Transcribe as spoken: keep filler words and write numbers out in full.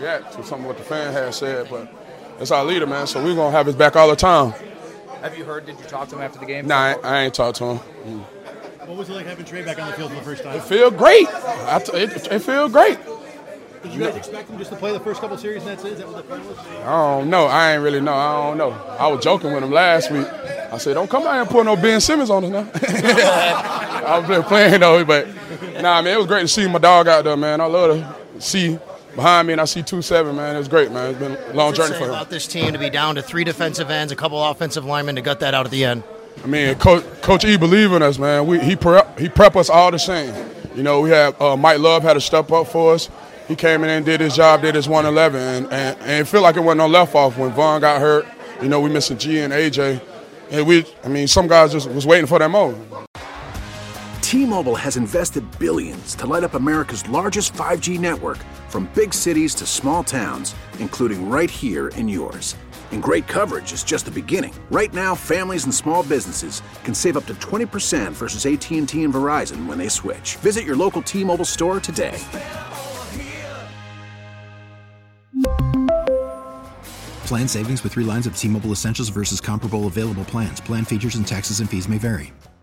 react to some of what the fan has said, but it's our leader, man, so we're going to have his back all the time. Have you heard, did you talk to him after the game? Nah, I, I ain't talked to him. Mm. What was it like having Trey back on the field for the first time? It feel great. I t- it, it feel great. Did you guys expect him just to play the first couple series and that's it? Is that what the plan was? I don't know. I ain't really know. I don't know. I was joking with him last week. I said, don't come out here and put no Ben Simmons on us now. I was playing though, but nah, man, it was great to see my dog out there, man. I love to see behind me, and I see two seven, man. It was great, man. It's been a long journey for him. About this team to be down to three defensive ends, a couple offensive linemen to gut that out at the end. I mean, Coach, Coach E believe in us, man. We, he prep he prep us all the same. You know, we have uh, Mike Love had to step up for us. He came in and did his job, did his one eleven, and, and, and it feel like it wasn't no left off when Vaughn got hurt. You know, we missing G and A J. And we, I mean, some guys just was waiting for that moment. T-Mobile has invested billions to light up America's largest five G network, from big cities to small towns, including right here in yours. And great coverage is just the beginning. Right now, families and small businesses can save up to twenty percent versus A T and T and Verizon when they switch. Visit your local T-Mobile store today. Plan savings with three lines of T-Mobile Essentials versus comparable available plans. Plan features and taxes and fees may vary.